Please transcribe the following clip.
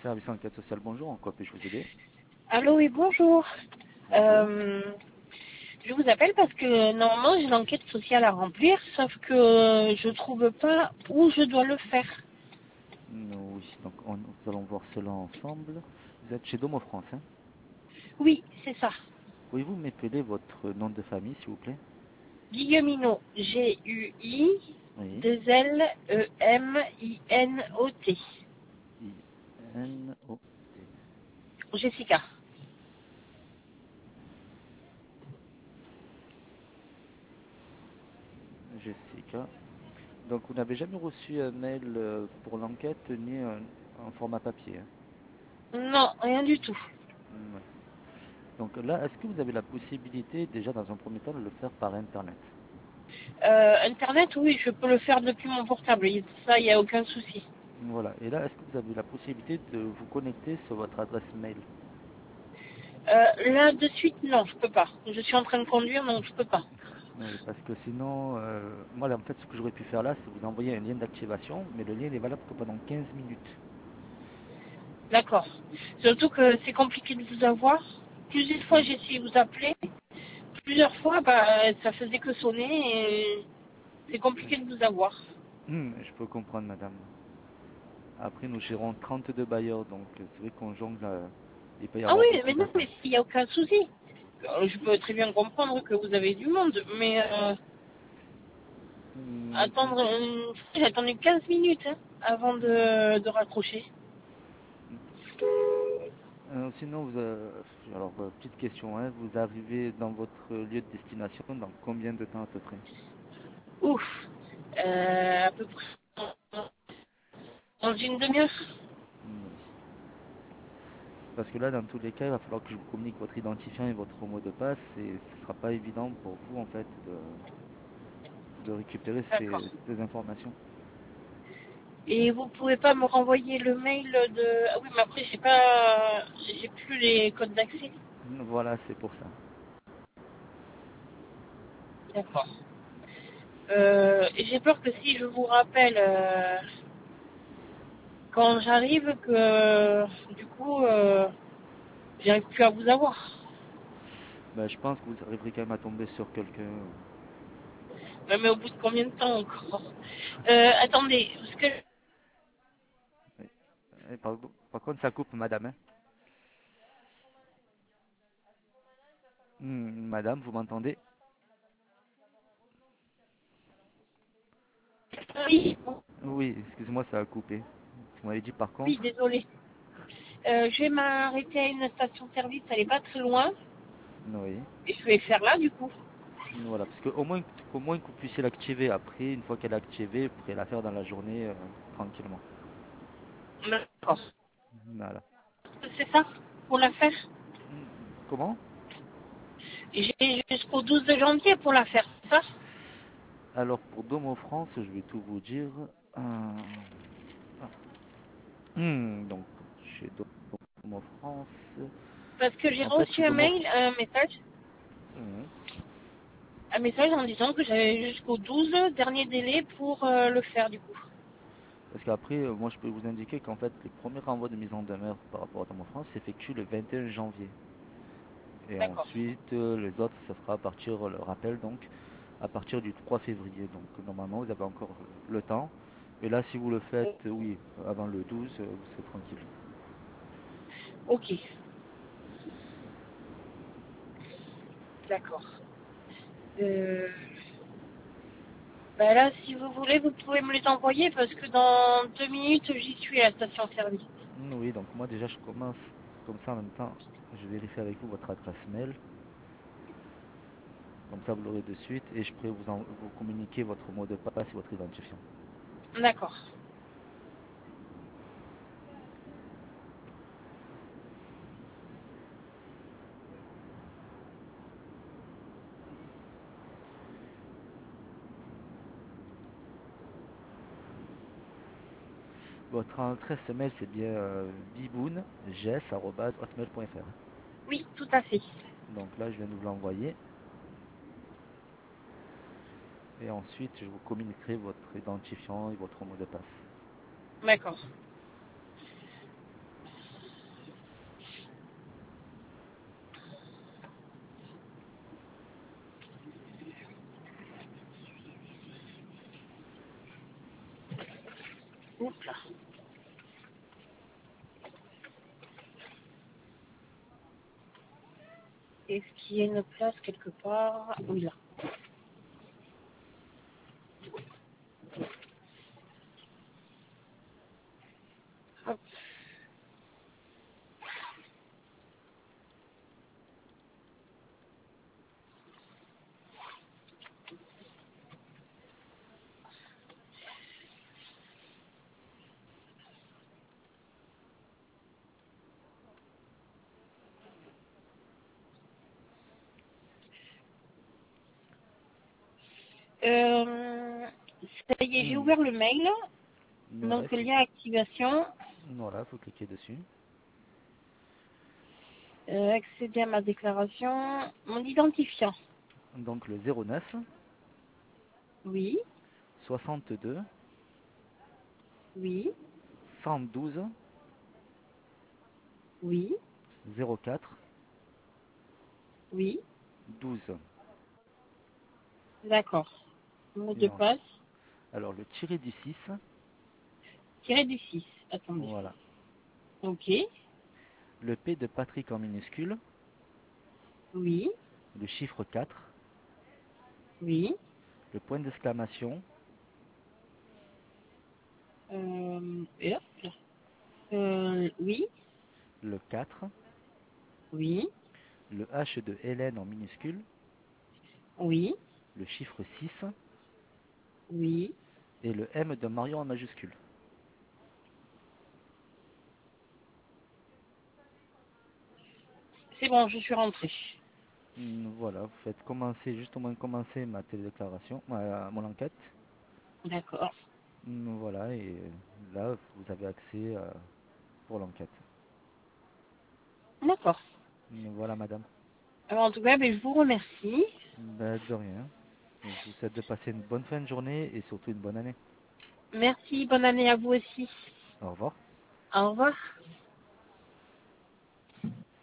Service enquête sociale, bonjour, en quoi puis-je vous aider? Allô, oui, bonjour. Bonjour. Je vous appelle parce que normalement j'ai l'enquête sociale à remplir, sauf que je trouve pas où je dois le faire. Oui, donc nous allons voir cela ensemble. Vous êtes chez Domo France, hein? Oui, c'est ça. Pourriez-vous m'épeler votre nom de famille, s'il vous plaît? Guillemino, G-U-I, Oui. 2-L-E-M-I-N-O-T. I-N-O-T. Jessica. Jessica. Donc, vous n'avez jamais reçu un mail pour l'enquête ni un format papier, hein? Non, rien du tout. Ouais. Donc là, est-ce que vous avez la possibilité, déjà dans un premier temps, de le faire par Internet? Internet, oui, je peux le faire depuis mon portable. Ça, il n'y a aucun souci. Voilà. Et là, est-ce que vous avez la possibilité de vous connecter sur votre adresse mail? Là, de suite, non, je peux pas. Je suis en train de conduire, donc je peux pas. Oui, parce que sinon, moi, là, en fait, ce que j'aurais pu faire là, c'est vous envoyer un lien d'activation, mais le lien n'est valable que pendant 15 minutes. D'accord. Surtout que c'est compliqué de vous avoir. Plusieurs fois, Hmm. j'ai essayé de vous appeler. Plusieurs fois, bah, ça faisait que sonner et c'est compliqué de vous avoir. Je peux comprendre, madame. Après, nous gérons 32 bailleurs, donc c'est vrai qu'on jongle, il peut y Ah avoir oui, beaucoup mais non, d'appels. mais il n'y a aucun souci. Je peux très bien comprendre que vous avez du monde, mais Si- attendre, j'ai attendu 15 minutes hein, avant de raccrocher. Sinon, alors, petite question, hein, vous arrivez dans votre lieu de destination dans combien de temps à peu près? Ouf, à peu près dans une demi-heure. Oui. Parce que là, dans tous les cas, il va falloir que je vous communique votre identifiant et votre mot de passe, et ce ne sera pas évident pour vous, en fait, de récupérer D'accord. ces informations. Et vous pouvez pas me renvoyer le mail de... Ah oui, mais après, j'ai plus les codes d'accès. Voilà, c'est pour ça. D'accord. Et j'ai peur que si je vous rappelle quand j'arrive, que du coup, j'arrive plus à vous avoir. Ben, je pense que vous arriverez quand même à tomber sur quelqu'un. Mais au bout de combien de temps encore? Attendez, parce que... Oui. Par contre, ça coupe, madame, hein. Madame, vous m'entendez? Oui, Oui, excusez-moi, ça a coupé. Vous m'avez dit par oui, contre? désolée. Je vais m'arrêter à une station-service, elle est pas très loin. Oui. Et je vais faire là, du coup. Voilà, parce qu'au moins que vous puissiez l'activer après, une fois qu'elle est activée, vous pourrez la faire dans la journée tranquillement. D'accord. Voilà. C'est ça, pour la faire. Comment? J'ai jusqu'au 12 de janvier pour la faire, c'est ça? Alors pour Domo France, je vais tout vous dire. Euh, ah. Donc chez Domo France, Parce que j'ai en fait chez reçu un Domo, mail, Hmm. un message en disant que j'avais jusqu'au 12 dernier délai pour le faire du coup. Parce qu'après, moi je peux vous indiquer qu'en fait les premiers renvois de mise en demeure par rapport à Domo France s'effectuent le 21 janvier. Et D'accord. ensuite, les autres, ça sera à partir, le rappel donc, à partir du 3 février. Donc normalement, vous avez encore le temps. Mais là, si vous le faites, oui, avant le 12, vous serez tranquille. Ok, d'accord. Euh, Bah là, si vous voulez, vous pouvez me les envoyer parce que dans 2 minutes, j'y suis à la station-service. Oui, donc moi déjà, je commence comme ça en même temps. Je vérifie avec vous votre adresse mail. Comme ça, vous l'aurez de suite. Et je pourrai vous communiquer votre mot de passe et votre identifiant. D'accord. Votre adresse mail, c'est bien biboun.gs@hotmail.fr. Oui, tout à fait. Donc là, je viens de vous l'envoyer. Et ensuite, je vous communiquerai votre identifiant et votre mot de passe. D'accord. Oups là. Est-ce qu'il y a une place quelque part? Oui, là. Hop. Ça y est, j'ai Hmm. ouvert le mail. Voilà, Donc, lien activation. voilà, faut cliquer dessus. Accéder à ma déclaration. Mon identifiant. Donc le 09 Oui, 62 oui, 112 oui, 04 oui. 12. D'accord. Mot Et de passe. alors le tiré du 6, Tiré du 6. Attendez. voilà. Ok. Le P de Patrick en minuscule, Oui, le chiffre 4, oui. le point d'exclamation, Et hop. Oui, le 4, oui, le H de Hélène en minuscule, oui, le chiffre 6 oui. et le M de Marion en majuscule. C'est bon, je suis rentrée. Voilà, vous faites commencer, juste au moins commencer ma télédéclaration, mon enquête. D'accord. Voilà, et là, vous avez accès pour l'enquête. D'accord. Voilà, madame. Alors, en tout cas, ben, je vous remercie. Ben, de rien. Je vous souhaite de passer une bonne fin de journée et surtout une bonne année. Merci, bonne année à vous aussi. Au revoir. Au revoir.